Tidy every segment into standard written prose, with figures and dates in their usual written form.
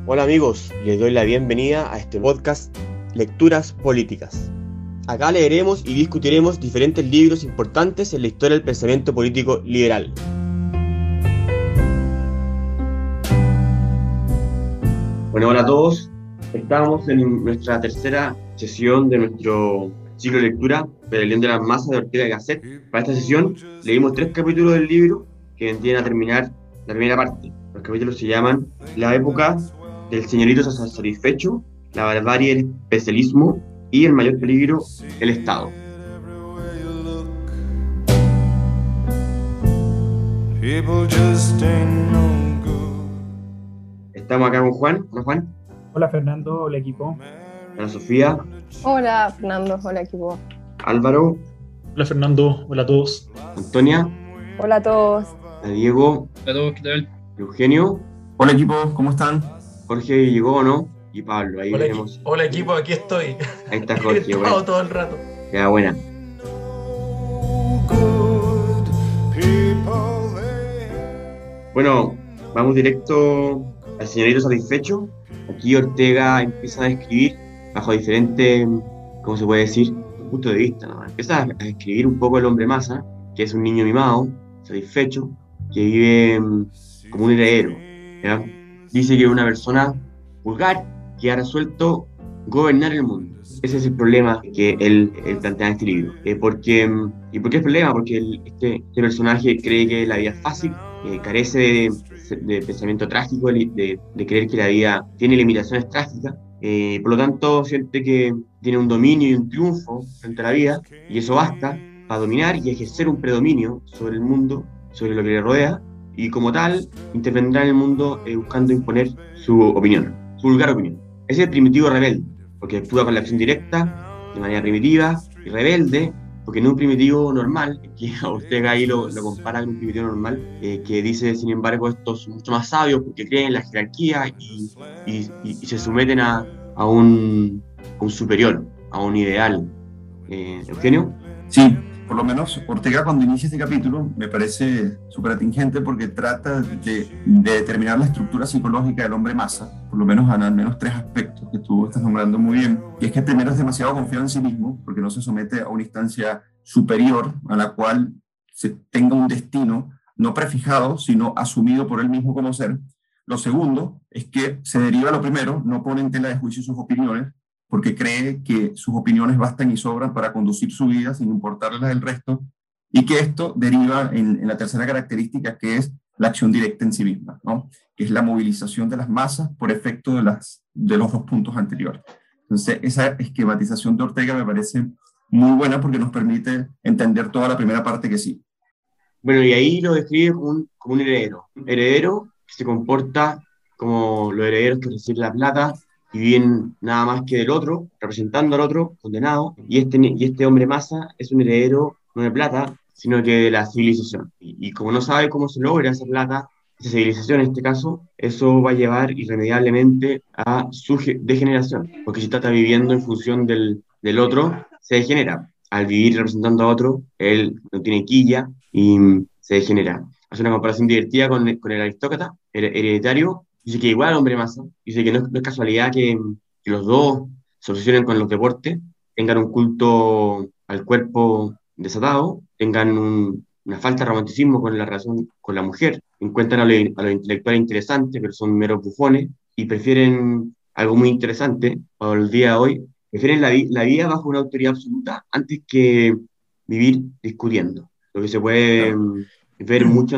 Hola amigos, les doy la bienvenida a este podcast Lecturas Políticas. Acá leeremos y discutiremos diferentes libros importantes en la historia del pensamiento político liberal. Bueno, hola a todos. Estamos en nuestra tercera sesión de nuestro ciclo de lectura Rebelión de las Masas de Ortega y Gasset. Para esta sesión leímos 3 capítulos del libro que vendrían a terminar la primera parte. Los capítulos se llaman La época del señorito satisfecho, la barbarie del especialismo y el mayor peligro, el Estado. Estamos acá con Juan. Hola Juan. Hola Fernando, hola equipo. Hola Sofía. Hola Fernando, hola equipo. Álvaro. Hola Fernando, hola a todos. Antonia. Hola a todos. Hola Diego. Hola a todos, ¿qué tal? Eugenio. Hola equipo, ¿cómo están? Jorge llegó o no. Y Pablo, ahí veremos. Hola equipo, aquí estoy. Ahí está Jorge, He estado todo el rato. Ya, buena. Bueno, vamos directo al señorito satisfecho. Aquí Ortega empieza a describir bajo diferentes, ¿cómo se puede decir? Puntos de vista, ¿no? Empieza a describir un poco el hombre masa, que es un niño mimado, satisfecho, que vive como un heredero, ¿ya? Dice que es una persona vulgar que ha resuelto gobernar el mundo. Ese es el problema que él plantea en este libro. ¿Y por qué es el problema? Porque este personaje cree que la vida es fácil, carece de pensamiento trágico, de creer que la vida tiene limitaciones trágicas. Por lo tanto, siente que tiene un dominio y un triunfo frente a la vida, y eso basta para dominar y ejercer un predominio sobre el mundo, sobre lo que le rodea, y como tal, intervendrá en el mundo buscando imponer su opinión, su vulgar opinión. Ese es el primitivo rebelde, porque actúa con la acción directa, de manera primitiva, y rebelde, porque no un primitivo normal, que Ortega ahí lo compara con un primitivo normal, que dice, sin embargo, estos son mucho más sabios porque creen en la jerarquía y se someten a un superior, a un ideal. ¿Eugenio? Sí, por lo menos Ortega cuando inicia este capítulo me parece súper atingente porque trata de determinar la estructura psicológica del hombre masa, por lo menos al menos 3 aspectos que tú estás nombrando muy bien. Y es que primero es demasiado confiado en sí mismo porque no se somete a una instancia superior a la cual se tenga un destino no prefijado, sino asumido por él mismo como ser. Lo segundo es que se deriva lo primero, no pone en tela de juicio sus opiniones, porque cree que sus opiniones bastan y sobran para conducir su vida sin importarle las del resto, y que esto deriva en la tercera característica, que es la acción directa en sí misma, ¿no? Que es la movilización de las masas por efecto de los 2 puntos anteriores. Entonces, esa esquematización de Ortega me parece muy buena porque nos permite entender toda la primera parte que sí. Bueno, y ahí lo describe como un heredero. Un heredero que se comporta como los herederos que reciben la plata y viven nada más que del otro, representando al otro, condenado. Y este hombre masa es un heredero no de plata, sino que de la civilización. Y como no sabe cómo se logra esa plata, esa civilización en este caso, eso va a llevar irremediablemente a su degeneración. Porque si está viviendo en función del otro, se degenera. Al vivir representando a otro, él no tiene quilla y se degenera. Hace una comparación divertida con el aristócrata hereditario. Dice que igual hombre masa, dice que no es casualidad que los dos se obsesionen con los deportes, tengan un culto al cuerpo desatado, tengan una falta de romanticismo con la relación con la mujer, encuentran a los intelectuales interesantes, pero son meros bufones, y prefieren algo muy interesante para el día de hoy, prefieren la vida bajo una autoridad absoluta antes que vivir discutiendo. Lo que se puede ver mucho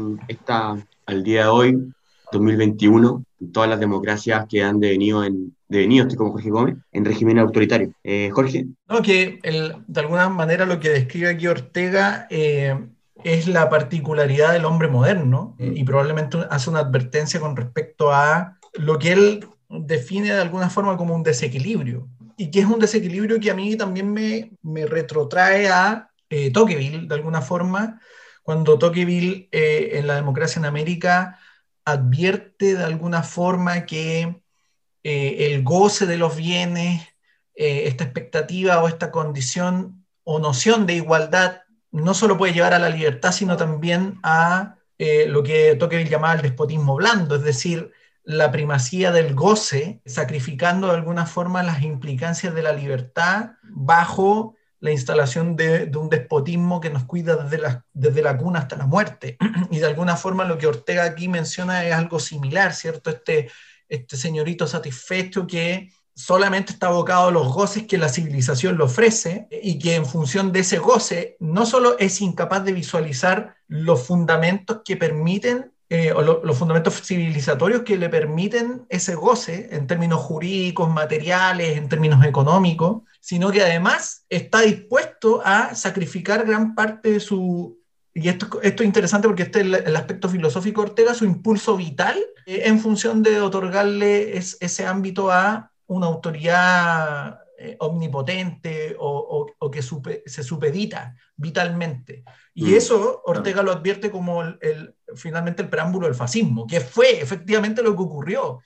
al día de hoy, 2021, todas las democracias que han devenido, estoy como Jorge Gómez, en régimen autoritario. Jorge. No, que de alguna manera lo que describe aquí Ortega es la particularidad del hombre moderno y probablemente hace una advertencia con respecto a lo que él define de alguna forma como un desequilibrio, y que es un desequilibrio que a mí también me retrotrae a Tocqueville, de alguna forma, cuando Tocqueville en La democracia en América advierte de alguna forma que el goce de los bienes, esta expectativa o esta condición o noción de igualdad no solo puede llevar a la libertad, sino también a lo que Tocqueville llamaba el despotismo blando, es decir, la primacía del goce, sacrificando de alguna forma las implicancias de la libertad bajo la instalación de un despotismo que nos cuida desde la cuna hasta la muerte. Y de alguna forma lo que Ortega aquí menciona es algo similar, ¿cierto? Este señorito satisfecho que solamente está abocado a los goces que la civilización le ofrece y que en función de ese goce no solo es incapaz de visualizar los fundamentos que permiten los fundamentos civilizatorios que le permiten ese goce en términos jurídicos, materiales, en términos económicos, sino que además está dispuesto a sacrificar gran parte de su, y esto es interesante porque este es el aspecto filosófico de Ortega, su impulso vital en función de otorgarle ese ámbito a una autoridad omnipotente o que se supedita vitalmente. Y eso Ortega lo advierte como finalmente el preámbulo del fascismo, que fue efectivamente lo que ocurrió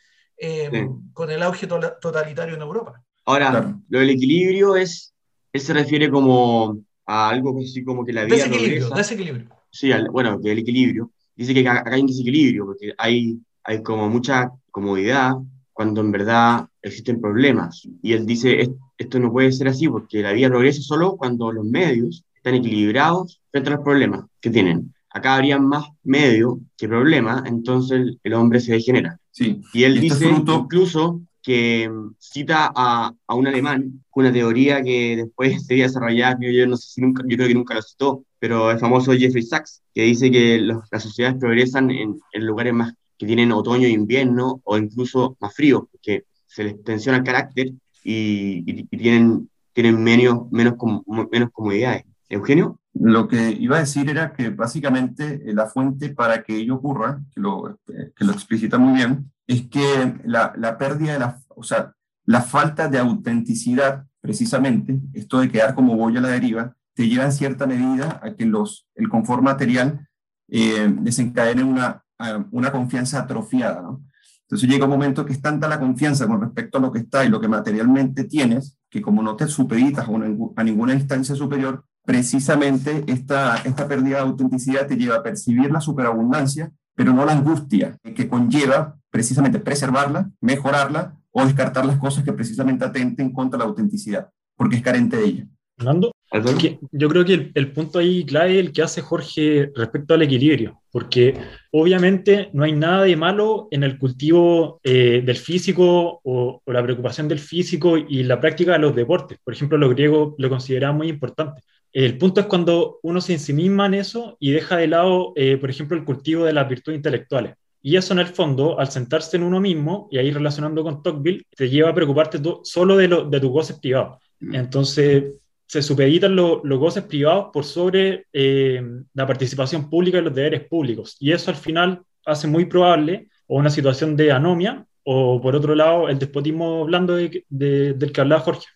con el auge totalitario en Europa. Ahora, Claro. lo del equilibrio él se refiere como a algo así como que la vida progresa. Desequilibrio. Sí, bueno, que el equilibrio. Dice que acá hay un desequilibrio, porque hay como mucha comodidad cuando en verdad existen problemas. Y él dice, esto no puede ser así, porque la vida progresa solo cuando los medios están equilibrados frente a los problemas que tienen. Acá habría más medios que problemas, entonces el hombre se degenera. Sí. Y él este dice fruto, incluso que cita a un alemán con una teoría que después sería desarrollada, yo no sé si nunca, yo creo que nunca lo citó, pero el famoso Jeffrey Sachs, que dice que las sociedades progresan en lugares más que tienen otoño e invierno, o incluso más frío, porque se les tensiona el carácter y tienen menos comodidades. ¿Eugenio? lo que iba a decir era que básicamente la fuente para que ello ocurra, que lo explicita muy bien, es que la pérdida de o sea, la falta de autenticidad, precisamente, esto de quedar como boya a la deriva, te lleva en cierta medida a que el confort material desencadene una confianza atrofiada, ¿no? Entonces llega un momento que es tanta la confianza con respecto a lo que está y lo que materialmente tienes, que como no te supeditas a ninguna instancia superior, precisamente esta pérdida de autenticidad te lleva a percibir la superabundancia, pero no la angustia que conlleva precisamente preservarla, mejorarla o descartar las cosas que precisamente atenten contra la autenticidad, porque es carente de ella. Fernando, yo creo que el punto ahí clave es el que hace Jorge respecto al equilibrio, porque obviamente no hay nada de malo en el cultivo del físico o la preocupación del físico y la práctica de los deportes. Por ejemplo, los griegos lo consideraban muy importante. El punto es cuando uno se ensimisma en eso y deja de lado, por ejemplo, el cultivo de las virtudes intelectuales. Y eso en el fondo, al sentarse en uno mismo, y ahí relacionando con Tocqueville, te lleva a preocuparte solo de tus goces privados. Entonces se supeditan los goces privados por sobre la participación pública y los deberes públicos. Y eso al final hace muy probable o una situación de anomia o, por otro lado, el despotismo blando del que hablaba Jorge.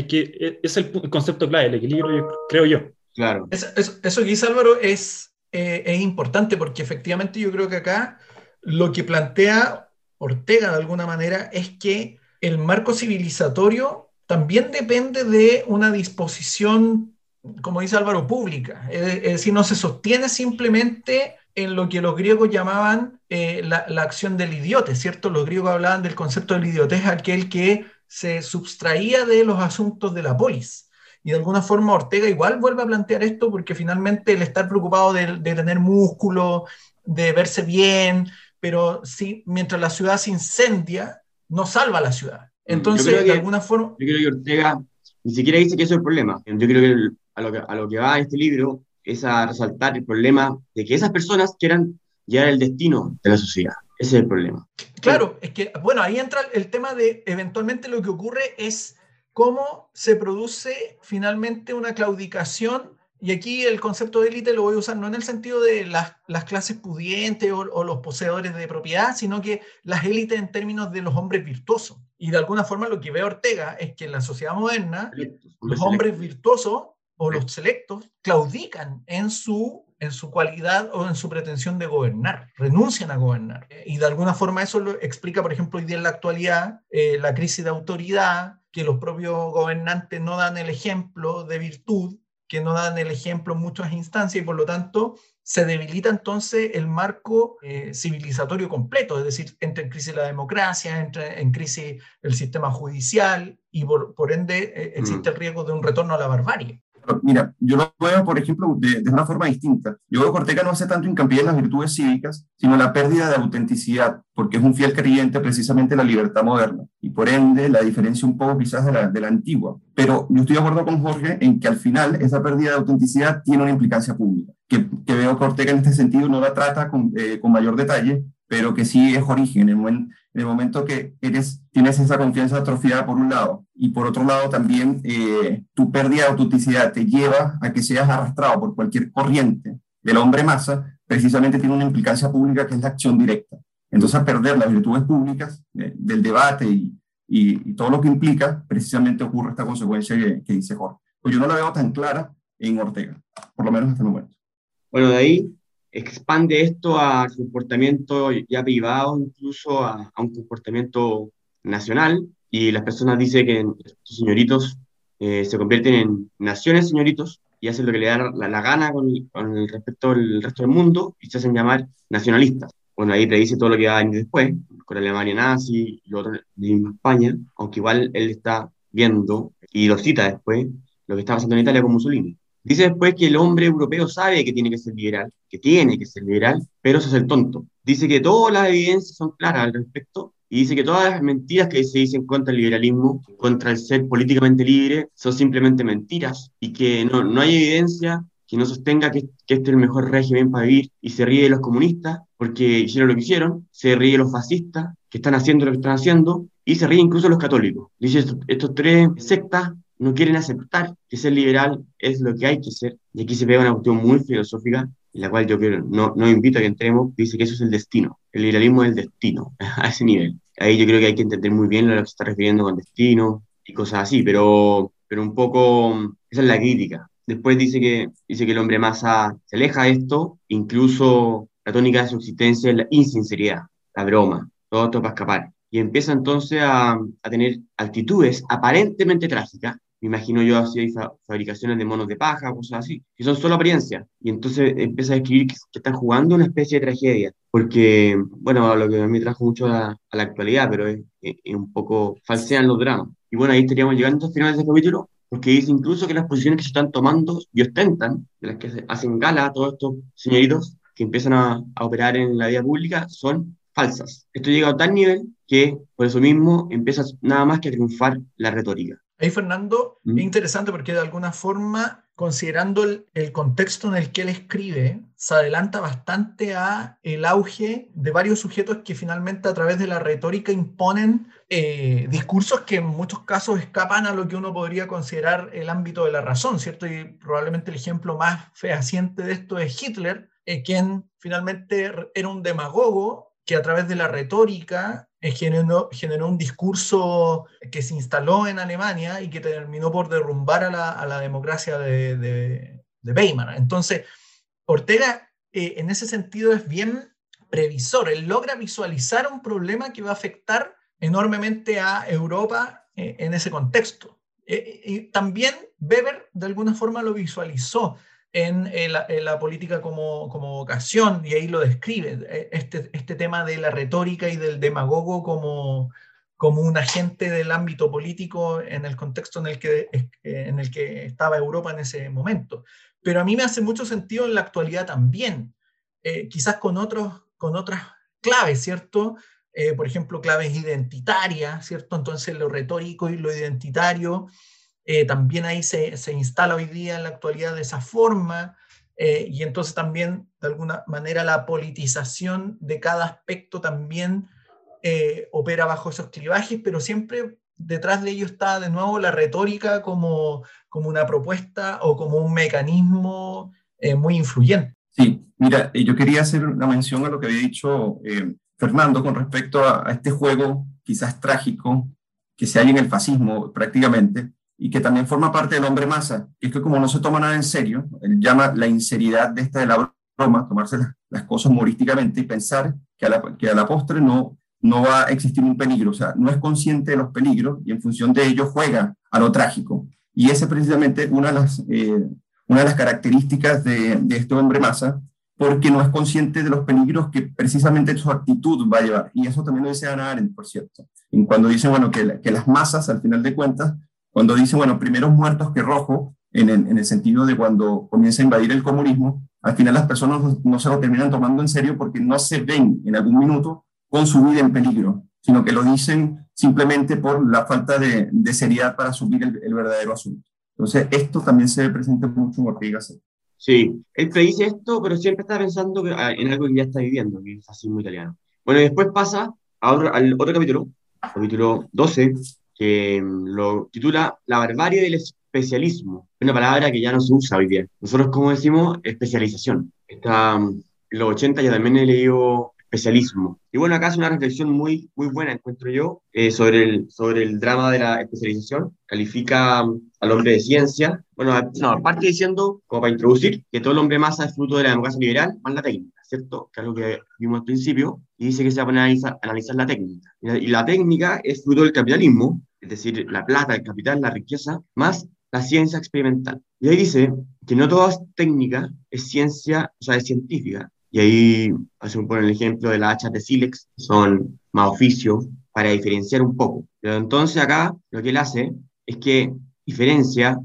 Es el concepto clave, el equilibrio, creo yo. Claro. Eso que dice Álvaro es importante porque efectivamente yo creo que acá lo que plantea Ortega de alguna manera es que el marco civilizatorio también depende de una disposición, como dice Álvaro, pública. Es decir, no se sostiene simplemente en lo que los griegos llamaban la acción del idiote, ¿cierto? Los griegos hablaban del concepto del idiote, es aquel que se subtraía de los asuntos de la polis. Y de alguna forma Ortega igual vuelve a plantear esto porque finalmente el estar preocupado de tener músculo, de verse bien, pero sí, mientras la ciudad se incendia, no salva a la ciudad. Entonces, de alguna forma... Yo creo que Ortega ni siquiera dice que eso es el problema. Yo creo que a lo que va este libro es a resaltar el problema de que esas personas quieran llegar al destino de la sociedad. Ese es el problema. Claro, es que, bueno, ahí entra el tema de eventualmente lo que ocurre es cómo se produce finalmente una claudicación, y aquí el concepto de élite lo voy a usar no en el sentido de las clases pudientes o los poseedores de propiedad, sino que las élites en términos de los hombres virtuosos. Y de alguna forma lo que ve Ortega es que en la sociedad moderna los hombres virtuosos o los selectos claudican en su cualidad o en su pretensión de gobernar, renuncian a gobernar. Y de alguna forma eso lo explica, por ejemplo, hoy día en la actualidad, la crisis de autoridad, que los propios gobernantes no dan el ejemplo de virtud que no dan el ejemplo en muchas instancias y por lo tanto se debilita entonces el marco civilizatorio completo, es decir, entra en crisis la democracia, entra en crisis el sistema judicial y por ende existe el riesgo de un retorno a la barbarie. Mira, yo lo veo, por ejemplo, de una forma distinta. Yo veo que Ortega no hace tanto hincapié en las virtudes cívicas, sino en la pérdida de autenticidad, porque es un fiel creyente precisamente de la libertad moderna, y por ende la diferencia un poco quizás de la antigua. Pero yo estoy de acuerdo con Jorge en que al final esa pérdida de autenticidad tiene una implicancia pública, que veo que Ortega en este sentido no la trata con mayor detalle, pero que sí es origen, en el momento que tienes esa confianza atrofiada por un lado, y por otro lado también tu pérdida de autenticidad te lleva a que seas arrastrado por cualquier corriente del hombre masa, precisamente tiene una implicancia pública que es la acción directa. Entonces, a perder las virtudes públicas del debate y todo lo que implica, precisamente ocurre esta consecuencia que dice Jorge. Pues yo no la veo tan clara en Ortega, por lo menos hasta el momento. Bueno, de ahí expande esto a comportamiento ya privado, incluso a un comportamiento nacional, y las personas dicen que estos señoritos se convierten en naciones señoritos y hacen lo que le da la gana con el respecto al resto del mundo y se hacen llamar nacionalistas. Bueno, ahí predice todo lo que va a venir después, con la Alemania nazi y lo otro en España, aunque igual él está viendo, y lo cita después, lo que está pasando en Italia con Mussolini. Dice después que el hombre europeo sabe que tiene que ser liberal, pero se hace el tonto. Dice que todas las evidencias son claras al respecto y dice que todas las mentiras que se dicen contra el liberalismo, contra el ser políticamente libre, son simplemente mentiras y que no hay evidencia que no sostenga que este es el mejor régimen para vivir, y se ríe de los comunistas porque hicieron lo que hicieron, se ríe de los fascistas que están haciendo lo que están haciendo y se ríe incluso de los católicos. Dice estos tres sectas no quieren aceptar que ser liberal es lo que hay que ser, y aquí se pega una cuestión muy filosófica, en la cual yo no invito a que entremos, dice que eso es el destino, el liberalismo es el destino, a ese nivel. Ahí yo creo que hay que entender muy bien lo que se está refiriendo con destino y cosas así, pero un poco esa es la crítica. Después dice que el hombre masa se aleja de esto, incluso la tónica de su existencia es la insinceridad, la broma, todo esto para escapar. Y empieza entonces a tener actitudes aparentemente trágicas. Me imagino yo así hay fabricaciones de monos de paja, cosas así, que son solo apariencia. Y entonces empieza a describir que están jugando una especie de tragedia. Porque, bueno, lo que a mí me trajo mucho a la actualidad, pero es un poco falsean los dramas. Y bueno, ahí estaríamos llegando al final de este capítulo, porque dice incluso que las posiciones que se están tomando y ostentan, de las que hacen gala a todos estos señoritos que empiezan a operar en la vida pública, son falsas. Esto llega a tal nivel que por eso mismo empieza nada más que a triunfar la retórica. Ahí, Fernando, es interesante porque de alguna forma, considerando el contexto en el que él escribe, se adelanta bastante a el auge de varios sujetos que finalmente a través de la retórica imponen discursos que en muchos casos escapan a lo que uno podría considerar el ámbito de la razón, ¿cierto? Y probablemente el ejemplo más fehaciente de esto es Hitler, quien finalmente era un demagogo que a través de la retórica generó un discurso que se instaló en Alemania y que terminó por derrumbar a la democracia de Weimar. Entonces, Ortega en ese sentido es bien previsor. Él logra visualizar un problema que va a afectar enormemente a Europa en ese contexto. Y también Weber de alguna forma lo visualizó en la política como vocación, y ahí lo describe, este tema de la retórica y del demagogo como un agente del ámbito político en el contexto en el que estaba Europa en ese momento. Pero a mí me hace mucho sentido en la actualidad también, quizás con otras claves, ¿cierto? Por ejemplo, claves identitarias, ¿cierto? Entonces lo retórico y lo identitario también ahí se instala hoy día en la actualidad de esa forma, y entonces también de alguna manera la politización de cada aspecto también opera bajo esos clivajes, pero siempre detrás de ello está de nuevo la retórica como una propuesta o como un mecanismo muy influyente. Sí, mira, yo quería hacer una mención a lo que había dicho Fernando con respecto a este juego quizás trágico que se halla en el fascismo prácticamente, y que también forma parte del hombre masa, que es que como no se toma nada en serio, él llama la inseriedad de la broma, tomarse las cosas humorísticamente y pensar que a la postre no va a existir un peligro, o sea, no es consciente de los peligros y en función de ello juega a lo trágico. Y ese es precisamente uno una de las características de este hombre masa, porque no es consciente de los peligros que precisamente su actitud va a llevar. Y eso también lo dice Hannah Arendt, por cierto. Y cuando dice, bueno, que las masas, al final de cuentas, cuando dice, bueno, primeros muertos que rojo, en el sentido de cuando comienza a invadir el comunismo, al final las personas no se lo terminan tomando en serio porque no se ven en algún minuto con su vida en peligro, sino que lo dicen simplemente por la falta de seriedad para asumir el verdadero asunto. Entonces, esto también se presenta mucho en Ortega y Gasset. Sí, él predice esto, pero siempre está pensando en algo que ya está viviendo, que es el fascismo italiano. Bueno, y después pasa al otro capítulo 12, que lo titula La barbarie del especialismo. Una palabra que ya no se usa hoy día. Nosotros, como decimos, especialización. Está, en los 80 ya también he leído especialismo. Y bueno, acá hace una reflexión muy, muy buena, encuentro yo, sobre el drama de la especialización. Califica al hombre de ciencia. Bueno, no, parte diciendo, como para introducir, que todo el hombre masa es fruto de la democracia liberal, más la técnica, ¿cierto? Que es lo que vimos al principio. Y dice que se va a poner a analizar la técnica. Y la técnica es fruto del capitalismo, es decir, la plata, el capital, la riqueza, más la ciencia experimental. Y ahí dice que no toda técnica es ciencia, o sea, es científica. Y ahí hacemos por el ejemplo de las hachas de sílex, son más oficios para diferenciar un poco. Pero entonces acá lo que él hace es que diferencia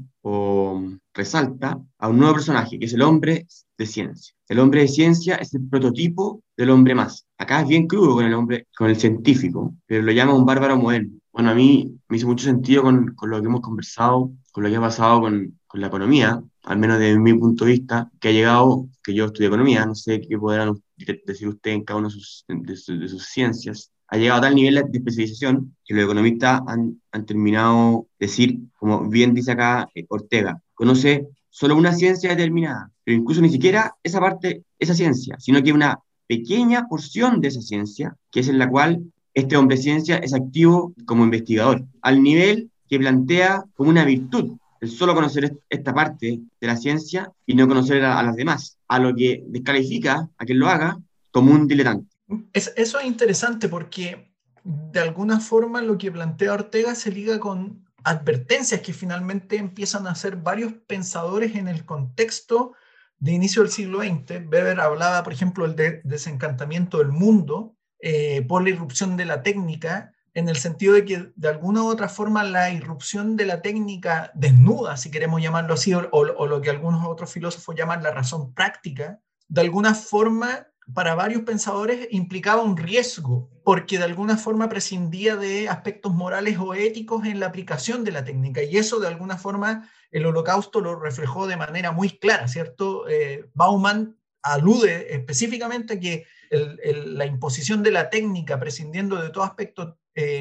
o resalta a un nuevo personaje, que es el hombre de ciencia. El hombre de ciencia es el prototipo del hombre más. Acá es bien crudo con el hombre, con el científico, pero lo llama un bárbaro moderno. Bueno, a mí me hizo mucho sentido con lo que hemos conversado, con lo que ha pasado con la economía, al menos desde mi punto de vista, que ha llegado, que yo estudio economía, no sé qué podrán decir ustedes en cada una de sus ciencias, ha llegado a tal nivel de especialización que los economistas han terminado de decir, como bien dice acá Ortega, conoce solo una ciencia determinada, pero incluso ni siquiera esa parte, esa ciencia, sino que una pequeña porción de esa ciencia, que es en la cual este hombre de ciencia es activo como investigador, al nivel que plantea como una virtud el solo conocer esta parte de la ciencia y no conocer a las demás, a lo que descalifica a quien lo haga como un diletante. Eso es interesante porque de alguna forma lo que plantea Ortega se liga con advertencias que finalmente empiezan a hacer varios pensadores en el contexto de inicio del siglo XX. Weber hablaba, por ejemplo, del desencantamiento del mundo por la irrupción de la técnica, en el sentido de que de alguna u otra forma la irrupción de la técnica desnuda, si queremos llamarlo así, o lo que algunos otros filósofos llaman la razón práctica, de alguna forma para varios pensadores implicaba un riesgo, porque de alguna forma prescindía de aspectos morales o éticos en la aplicación de la técnica, y eso de alguna forma el Holocausto lo reflejó de manera muy clara, ¿cierto? Bauman alude específicamente a que la imposición de la técnica prescindiendo de todo aspecto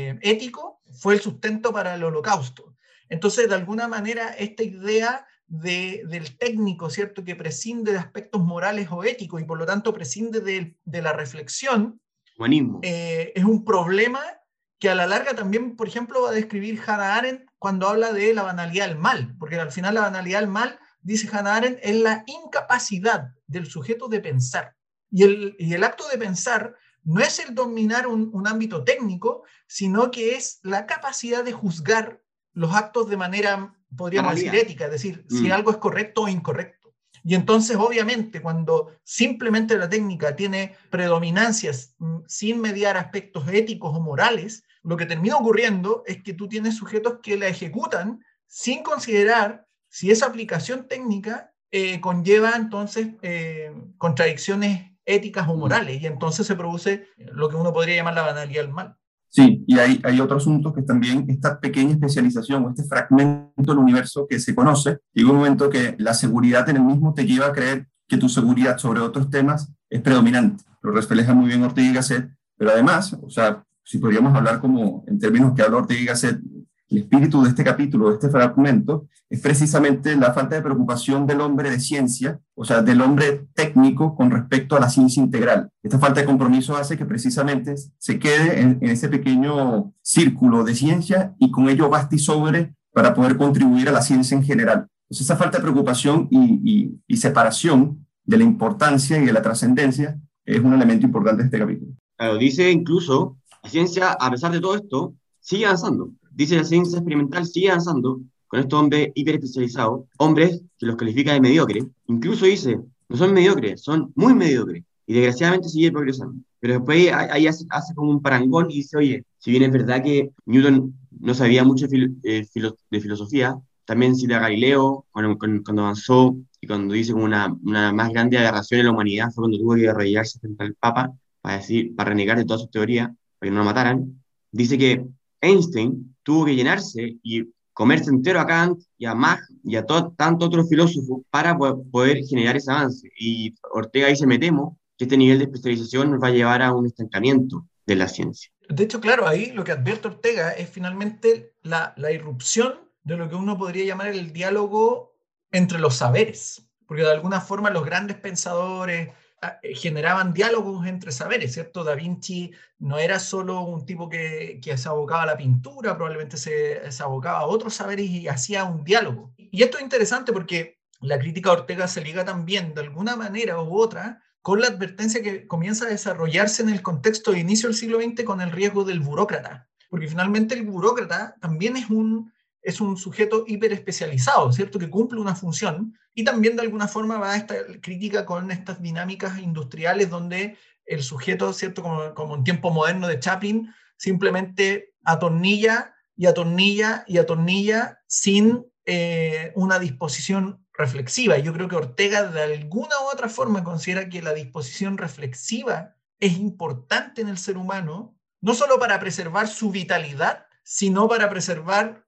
ético fue el sustento para el Holocausto. Entonces, de alguna manera, esta idea del técnico, ¿cierto?, que prescinde de aspectos morales o éticos y por lo tanto prescinde de la reflexión, es un problema que a la larga también, por ejemplo, va a describir Hannah Arendt cuando habla de la banalidad del mal, porque al final la banalidad del mal, dice Hannah Arendt, es la incapacidad del sujeto de pensar. Y el acto de pensar no es el dominar un ámbito técnico, sino que es la capacidad de juzgar los actos de manera, podríamos decir, ética, es decir, si algo es correcto o incorrecto. Y entonces, obviamente, cuando simplemente la técnica tiene predominancias sin mediar aspectos éticos o morales, lo que termina ocurriendo es que tú tienes sujetos que la ejecutan sin considerar si esa aplicación técnica conlleva entonces contradicciones éticas o morales, y entonces se produce lo que uno podría llamar la banalidad del mal. Sí, y hay otro asunto que también esta pequeña especialización o este fragmento del universo que se conoce, llega un momento que la seguridad en el mismo te lleva a creer que tu seguridad sobre otros temas es predominante. Lo refleja muy bien Ortega y Gasset, pero además, o sea, si podríamos hablar como en términos que habla Ortega y Gasset, el espíritu de este capítulo, de este fragmento, es precisamente la falta de preocupación del hombre de ciencia, o sea, del hombre técnico con respecto a la ciencia integral. Esta falta de compromiso hace que precisamente se quede en ese pequeño círculo de ciencia y con ello basta y sobre para poder contribuir a la ciencia en general. Entonces, esa falta de preocupación y separación de la importancia y de la trascendencia es un elemento importante de este capítulo. Claro, dice incluso, la ciencia, a pesar de todo esto, sigue avanzando. Dice la ciencia experimental sigue avanzando con estos hombres hiperespecializados, hombres que los califica de mediocres, incluso dice, no son mediocres, son muy mediocres, y desgraciadamente sigue progresando. Pero después ahí hace como un parangón y dice, oye, si bien es verdad que Newton no sabía mucho de filosofía, también cita a Galileo cuando avanzó y cuando dice como una más grande aberración en la humanidad fue cuando tuvo que arrodillarse frente al Papa para renegar de todas sus teorías, para que no lo mataran. Dice que Einstein tuvo que llenarse y comerse entero a Kant y a Mach y a tanto otros filósofos para poder generar ese avance. Y Ortega dice, me temo que este nivel de especialización nos va a llevar a un estancamiento de la ciencia. De hecho, claro, ahí lo que advierte Ortega es finalmente la irrupción de lo que uno podría llamar el diálogo entre los saberes, porque de alguna forma los grandes pensadores generaban diálogos entre saberes, ¿cierto? Da Vinci no era solo un tipo que se abocaba a la pintura, probablemente se abocaba a otros saberes y hacía un diálogo. Y esto es interesante porque la crítica de Ortega se liga también, de alguna manera u otra, con la advertencia que comienza a desarrollarse en el contexto de inicio del siglo XX con el riesgo del burócrata, porque finalmente el burócrata también es un sujeto hiperespecializado, ¿cierto? Que cumple una función y también de alguna forma va a esta crítica con estas dinámicas industriales donde el sujeto, ¿cierto? Como en tiempo moderno de Chaplin, simplemente atornilla y atornilla y atornilla sin una disposición reflexiva. Yo creo que Ortega de alguna u otra forma considera que la disposición reflexiva es importante en el ser humano, no solo para preservar su vitalidad, sino para preservar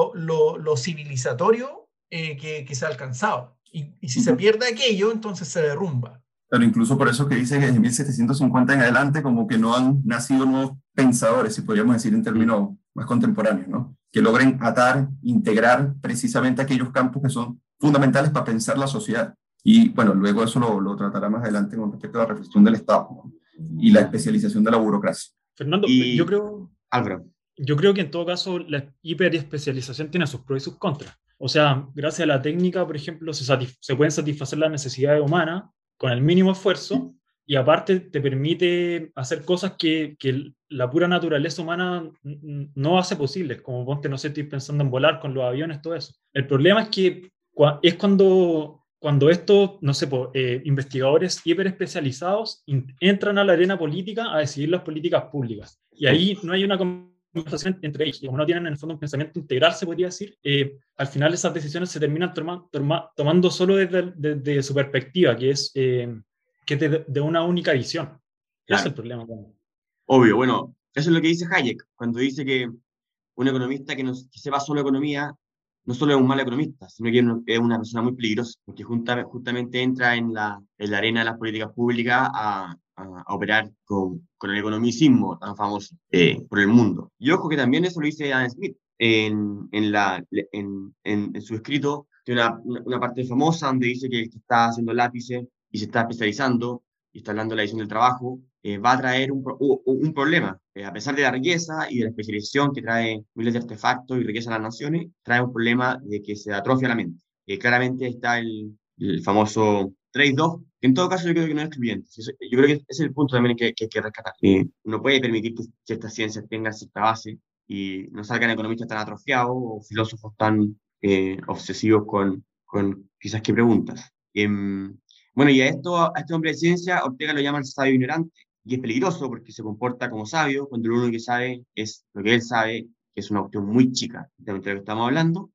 lo civilizatorio que se ha alcanzado. Y si se pierde aquello, entonces se derrumba. Pero incluso por eso que dice que desde 1750 en adelante como que no han nacido nuevos pensadores, si podríamos decir en términos más contemporáneos, ¿no? Que logren atar, integrar precisamente aquellos campos que son fundamentales para pensar la sociedad. Y bueno, luego eso lo tratará más adelante con respecto a la reflexión del Estado, ¿no? Y la especialización de la burocracia. Fernando, Álvaro. Yo creo que en todo caso la hiperespecialización tiene sus pros y sus contras. O sea, gracias a la técnica, por ejemplo, se pueden satisfacer las necesidades humanas con el mínimo esfuerzo y aparte te permite hacer cosas que la pura naturaleza humana no hace posibles, como ponte, no sé, estoy pensando en volar con los aviones, todo eso. El problema es que es cuando estos, no sé, investigadores hiperespecializados entran a la arena política a decidir las políticas públicas. Y ahí no hay una conversación entre ellos. Como no tienen en el fondo un pensamiento integral, se podría decir, al final esas decisiones se terminan tomando solo desde su perspectiva, que es de una única visión. Claro. Ese es el problema. Obvio, bueno, eso es lo que dice Hayek, cuando dice que un economista que sepa solo economía no solo es un mal economista, sino que es una persona muy peligrosa, porque justamente entra en la arena de las políticas públicas a operar con el economicismo tan famoso por el mundo. Y ojo que también eso lo dice Adam Smith en su escrito, tiene una parte famosa donde dice que el que está haciendo lápices y se está especializando y está hablando de la edición del trabajo, va a traer un problema. A pesar de la riqueza y de la especialización que trae miles de artefactos y riqueza a las naciones, trae un problema de que se atrofia la mente. Claramente está el famoso trade-off, que en todo caso yo creo que no es excluyente. Yo creo que ese es el punto también que hay que rescatar. Uno puede permitir que ciertas ciencias tengan cierta base y no salgan economistas tan atrofiados o filósofos tan obsesivos con quizás qué preguntas. Bueno, y a este hombre de ciencia, Ortega lo llama el sabio ignorante, y es peligroso porque se comporta como sabio cuando lo único que sabe es lo que él sabe, que es una cuestión muy chica de lo que estamos hablando,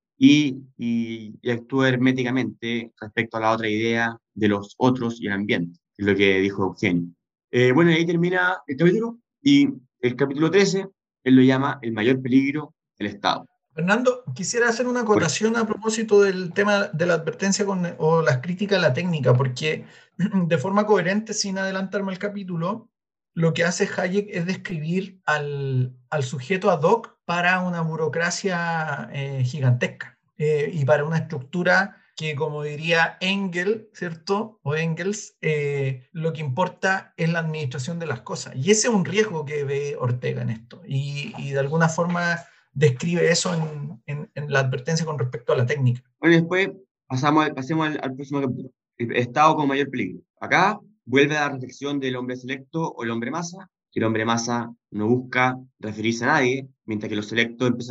y actúa herméticamente respecto a la otra idea de los otros y el ambiente, que es lo que dijo Eugenio. Bueno, y ahí termina el capítulo, y el capítulo 13, él lo llama el mayor peligro del Estado. Fernando, quisiera hacer una acotación a propósito del tema de la advertencia o las críticas a la técnica, porque de forma coherente, sin adelantarme al capítulo, lo que hace Hayek es describir al sujeto ad hoc para una burocracia gigantesca y para una estructura que, como diría Engels, ¿cierto? O Engels, lo que importa es la administración de las cosas. Y ese es un riesgo que ve Ortega en esto. Y de alguna forma describe eso en la advertencia con respecto a la técnica. Bueno, y después pasemos al próximo capítulo. El Estado como mayor peligro. Acá vuelve a la reflexión del hombre selecto o el hombre masa, que el hombre masa no busca referirse a nadie, mientras que los selectos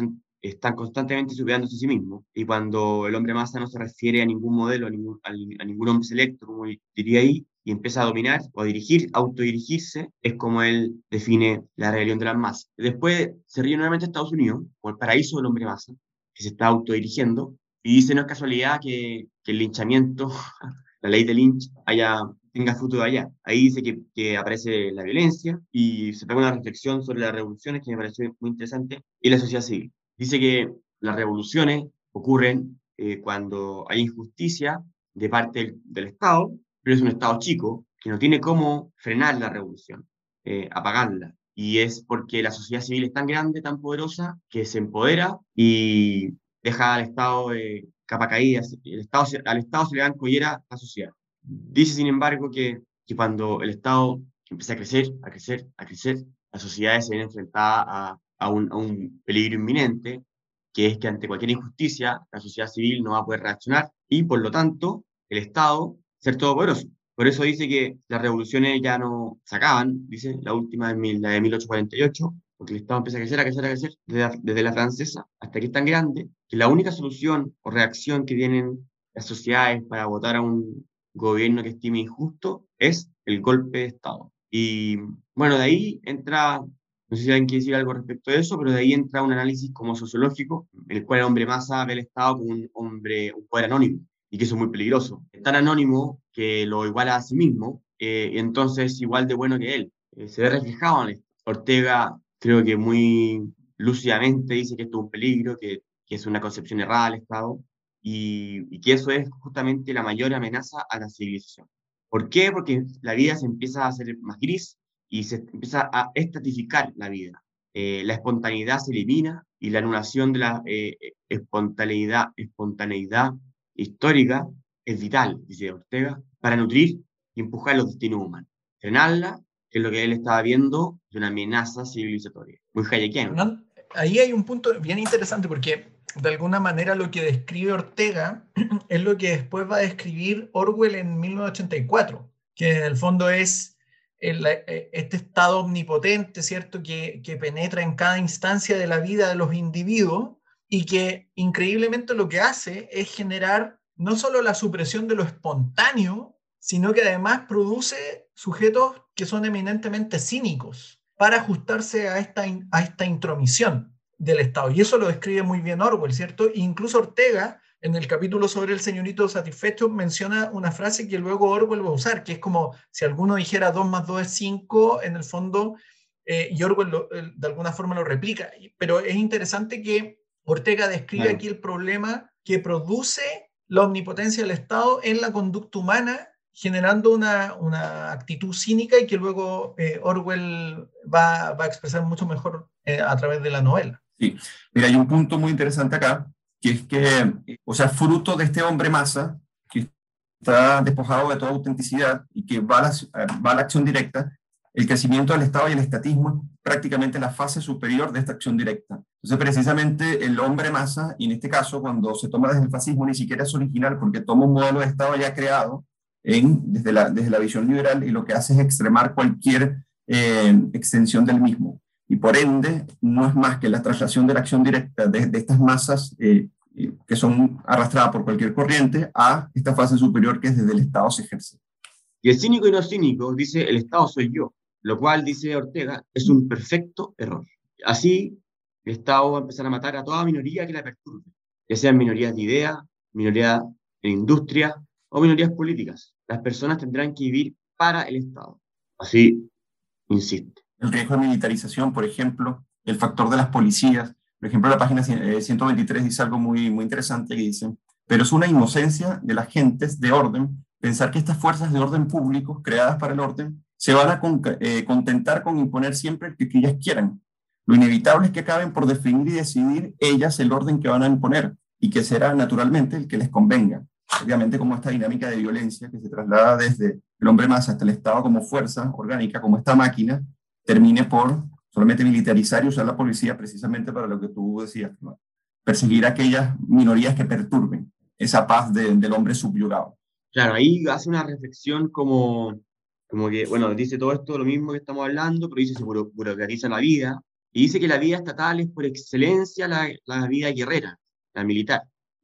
están constantemente superándose a sí mismos, y cuando el hombre masa no se refiere a ningún modelo, a ningún hombre selecto, como diría ahí, y empieza a dominar o a dirigir, autodirigirse, es como él define la rebelión de las masas. Después se ríe nuevamente a Estados Unidos, o el paraíso del hombre masa, que se está autodirigiendo, y dice, no es casualidad que el linchamiento, la ley de Lynch, tenga fruto de allá. Ahí dice que aparece la violencia y se pega una reflexión sobre las revoluciones que me pareció muy interesante y la sociedad civil. Dice que las revoluciones ocurren cuando hay injusticia de parte del Estado, pero es un Estado chico que no tiene cómo frenar la revolución, apagarla. Y es porque la sociedad civil es tan grande, tan poderosa, que se empodera y deja al Estado capa caída. Al Estado se le dan collera a la sociedad. Dice, sin embargo, que cuando el Estado empieza a crecer, a crecer, a crecer, las sociedades se ven enfrentadas a un peligro inminente, que es que ante cualquier injusticia, la sociedad civil no va a poder reaccionar y, por lo tanto, el Estado ser todopoderoso. Por eso dice que las revoluciones ya no se acaban, dice, la última es la de 1848, porque el Estado empieza a crecer, a crecer, a crecer, desde la francesa hasta que es tan grande, que la única solución o reacción que tienen las sociedades para votar a un gobierno que estime injusto es el golpe de Estado. Y bueno, de ahí entra, no sé si alguien quiere decir algo respecto a eso, pero de ahí entra un análisis como sociológico, en el cual el hombre masa ve el Estado como un poder anónimo, y que eso es muy peligroso. Es tan anónimo que lo iguala a sí mismo, y entonces igual de bueno que él. Se ve reflejado en esto. Ortega, creo que muy lúcidamente dice que esto es un peligro, que es una concepción errada del Estado, y que eso es justamente la mayor amenaza a la civilización. ¿Por qué? Porque la vida se empieza a hacer más gris y se empieza a estratificar la vida. La espontaneidad se elimina y la anulación de la espontaneidad histórica es vital, dice Ortega, para nutrir y empujar los destinos humanos. Frenarla, que es lo que él estaba viendo, de una amenaza civilizatoria. Muy hayekiano. Ahí hay un punto bien interesante porque de alguna manera lo que describe Ortega es lo que después va a describir Orwell en 1984, que en el fondo es este estado omnipotente, ¿cierto? Que penetra en cada instancia de la vida de los individuos y que increíblemente lo que hace es generar no solo la supresión de lo espontáneo, sino que además produce sujetos que son eminentemente cínicos para ajustarse a esta intromisión del Estado. Y eso lo describe muy bien Orwell, ¿cierto? E incluso Ortega, en el capítulo sobre el señorito satisfecho, menciona una frase que luego Orwell va a usar, que es como si alguno dijera 2 más 2 es 5, en el fondo, y Orwell de alguna forma lo replica. Pero es interesante que Ortega describe aquí el problema que produce la omnipotencia del Estado en la conducta humana, generando una actitud cínica y que luego Orwell va a expresar mucho mejor a través de la novela. Sí, mira, hay un punto muy interesante acá, que es que, o sea, fruto de este hombre masa, que está despojado de toda autenticidad y que va a la acción directa, el crecimiento del Estado y el estatismo es prácticamente la fase superior de esta acción directa. Entonces, precisamente el hombre masa, y en este caso, cuando se toma desde el fascismo, ni siquiera es original, porque toma un modelo de Estado ya creado desde la visión liberal, y lo que hace es extremar cualquier extensión del mismo. Y por ende, no es más que la traslación de la acción directa de estas masas que son arrastradas por cualquier corriente a esta fase superior que es desde el Estado se ejerce. Y el cínico y no cínico dice, el Estado soy yo, lo cual, dice Ortega, es un perfecto error. Así, el Estado va a empezar a matar a toda minoría que la perturbe, ya sean minorías de idea, minorías en industria o minorías políticas. Las personas tendrán que vivir para el Estado. Así, insiste. El riesgo de militarización, por ejemplo, el factor de las policías. Por ejemplo, la página 123 dice algo muy, muy interesante que dice, pero es una inocencia de las gentes de orden pensar que estas fuerzas de orden público creadas para el orden se van a contentar con imponer siempre el que ellas quieran. Lo inevitable es que acaben por definir y decidir ellas el orden que van a imponer y que será naturalmente el que les convenga. Obviamente, como esta dinámica de violencia que se traslada desde el hombre masa hasta el Estado como fuerza orgánica, como esta máquina, termine por solamente militarizar y usar la policía precisamente para lo que tú decías, ¿no? Perseguir a aquellas minorías que perturben esa paz del hombre subyugado. Claro, ahí hace una reflexión como que, bueno, dice todo esto, lo mismo que estamos hablando, pero dice se burocratiza la vida, Y dice que la vida estatal es por excelencia la vida guerrera, la militar.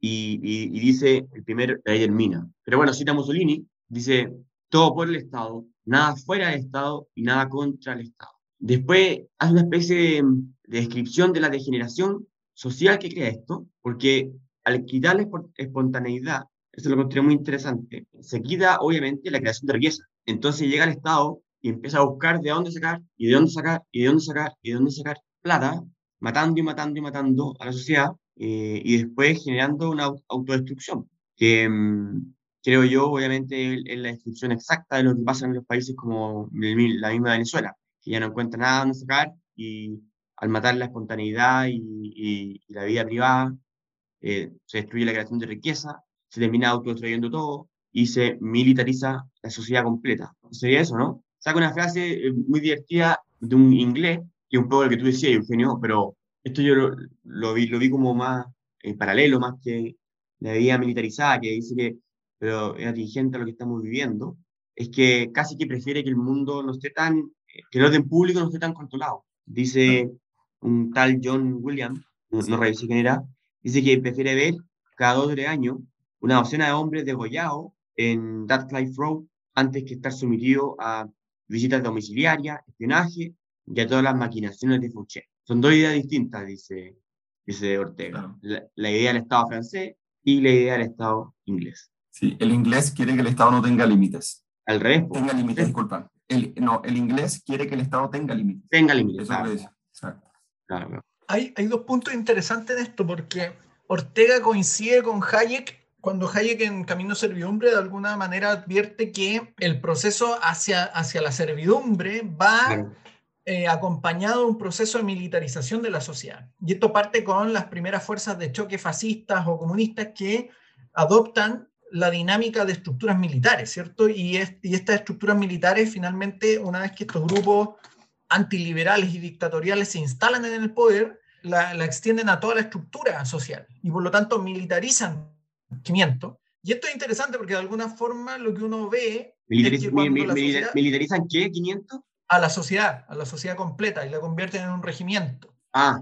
Y dice el primer, ahí termina. Pero bueno, cita Mussolini, dice, todo por el Estado, nada fuera del Estado y nada contra el Estado. Después hace una especie de descripción de la degeneración social que crea esto, porque al quitar la espontaneidad, eso lo encontré muy interesante, se quita obviamente la creación de riqueza. Entonces llega el Estado y empieza a buscar de dónde sacar, y de dónde sacar, y de dónde sacar, y de dónde sacar plata, matando y matando y matando a la sociedad, y después generando una autodestrucción, que creo yo obviamente es la descripción exacta de lo que pasa en los países como la misma Venezuela, que ya no encuentra nada donde sacar, y al matar la espontaneidad y la vida privada, se destruye la creación de riqueza, se termina autodestruyendo todo y se militariza la sociedad completa. Sería eso, ¿no? Saca una frase muy divertida de un inglés, que es un poco lo que tú decías, Eugenio, pero esto yo lo vi como más paralelo, más que la vida militarizada, que dice que, pero es atingente a lo que estamos viviendo, es que casi que prefiere que el mundo no esté tan, que el orden público no esté tan controlado. Dice un tal John Williams, no revisé quién era, dice que prefiere ver cada 2 o 3 años una docena de hombres degollados en Radcliffe Road antes que estar sometido a visitas domiciliarias, espionaje y a todas las maquinaciones de Fouché. Son dos ideas distintas, dice Ortega. La idea del Estado francés y la idea del Estado inglés. Sí, el inglés quiere que el Estado no tenga límites. Al revés. Tenga límites, disculpa. El inglés quiere que el Estado tenga límites. Tenga límites. Eso es lo que dice. Exacto. Claro. Hay 2 puntos interesantes en esto, porque Ortega coincide con Hayek, cuando Hayek en Camino a Servidumbre de alguna manera advierte que el proceso hacia la servidumbre va acompañado de un proceso de militarización de la sociedad. Y esto parte con las primeras fuerzas de choque fascistas o comunistas que adoptan la dinámica de estructuras militares, ¿cierto? Y estas estructuras militares, finalmente, una vez que estos grupos antiliberales y dictatoriales se instalan en el poder, la extienden a toda la estructura social y por lo tanto militarizan el conocimiento. Y esto es interesante porque de alguna forma lo que uno ve es que cuando la sociedad, ¿militarizan qué? ¿500? a la sociedad completa y la convierten en un regimiento.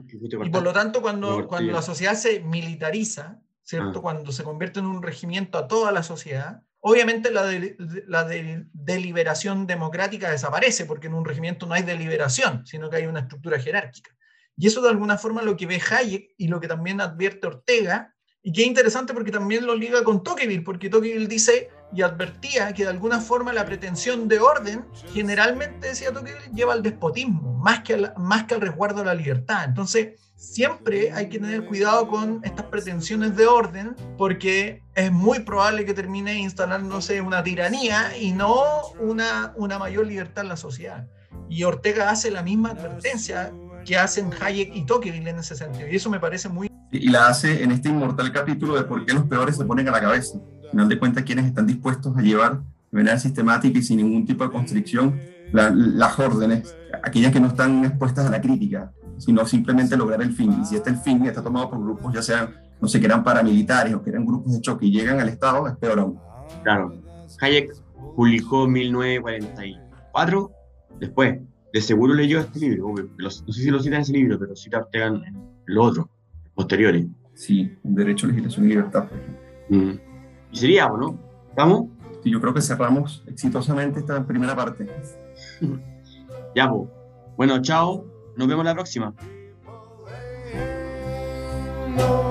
Y por lo tanto cuando la sociedad se militariza, ¿cierto? Cuando se convierte en un regimiento a toda la sociedad, obviamente la deliberación democrática desaparece, porque en un regimiento no hay deliberación, sino que hay una estructura jerárquica. Y eso de alguna forma lo que ve Hayek y lo que también advierte Ortega, y que es interesante porque también lo liga con Tocqueville, porque Tocqueville dice y advertía que de alguna forma la pretensión de orden, generalmente, decía Tocqueville, lleva al despotismo, más que al resguardo de la libertad. Entonces, siempre hay que tener cuidado con estas pretensiones de orden, porque es muy probable que termine instalándose una tiranía y no una mayor libertad en la sociedad. Y Ortega hace la misma advertencia que hacen Hayek y Tocqueville en ese sentido, y eso me parece muy... Y la hace en este inmortal capítulo de por qué los peores se ponen a la cabeza. Al final de cuentas, quienes están dispuestos a llevar de manera sistemática y sin ningún tipo de constricción las órdenes, aquellas que no están expuestas a la crítica, sino simplemente lograr el fin. Y si el fin está tomado por grupos, ya sean, no sé, que eran paramilitares o que eran grupos de choque y llegan al Estado, es peor aún. Claro. Hayek publicó en 1944, después, de seguro leyó este libro, no sé si lo cita en ese libro, pero cita Ortega en los otros, posteriores. Sí, Derecho, Legislación y Libertad, por ejemplo. Y sería, ¿no? ¿Estamos? Sí, yo creo que cerramos exitosamente esta primera parte. Ya, pues. Bueno, chao. Nos vemos la próxima. No.